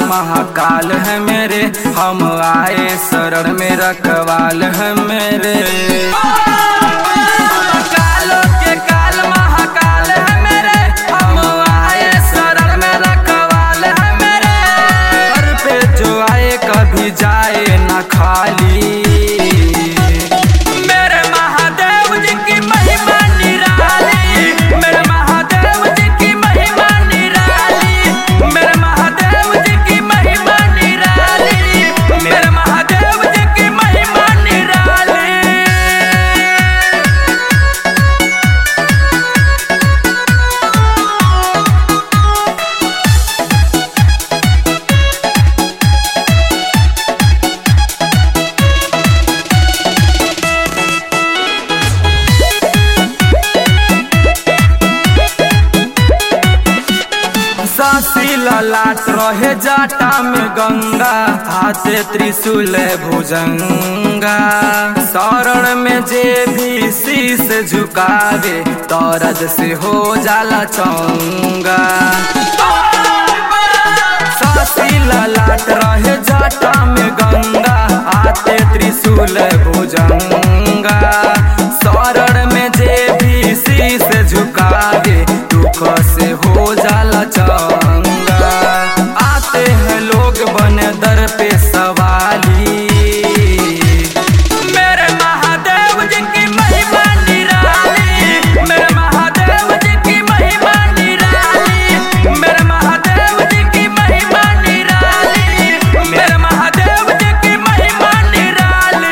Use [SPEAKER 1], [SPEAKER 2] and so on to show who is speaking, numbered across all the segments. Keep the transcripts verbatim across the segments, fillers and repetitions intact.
[SPEAKER 1] महाकाल है मेरे, हम आए शरण में रखवाल है मेरे। कालों के काल महाकाल है मेरे, हम आए शरण में रखवाल है मेरे। घर पे जो आए कभी जाए ना खाली, मेरे महादेव जी की महिमा निराली, मेरे महादेव जी की महिमा निराली, मेरे महादेव जी की महिमा निराली, मेरे महादेव जी की महिमा निराली। सासी ललाट रहे जाटा में गंगा, हाथे त्रिशूल भुजंगा। शरण में जे भी शीश झुकावे, दर्द से हो जाला चंगा। सासी ललाट रहे जाटा में गंगा, हाथे त्रिशूल भुजंगा। शरण में जे भी शीश झुकावे, दुख से हो जाला चंगा। आते हैं लोग बने दर पे सवाली, मेरे महादेव जी की महिमा निराली, मेरे महादेव जी की महिमा निराली, मेरे महादेव जी की महिमा निराली, मेरे महादेव जी की महिमा निराली।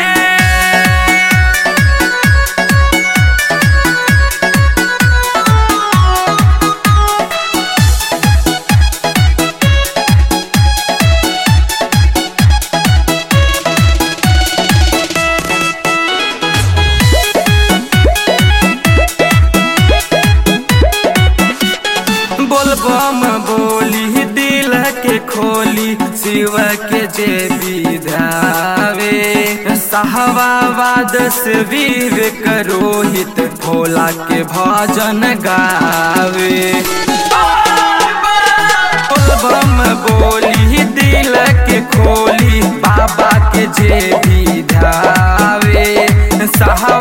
[SPEAKER 1] बोलबम बोली दिल के खोली, शिव के जे विधावे। साहबाबाद से विवेक रोहित, भोला के भजन गावे। बोलबम बोली दिल के खोली, बाबा के जे विधावे। साहब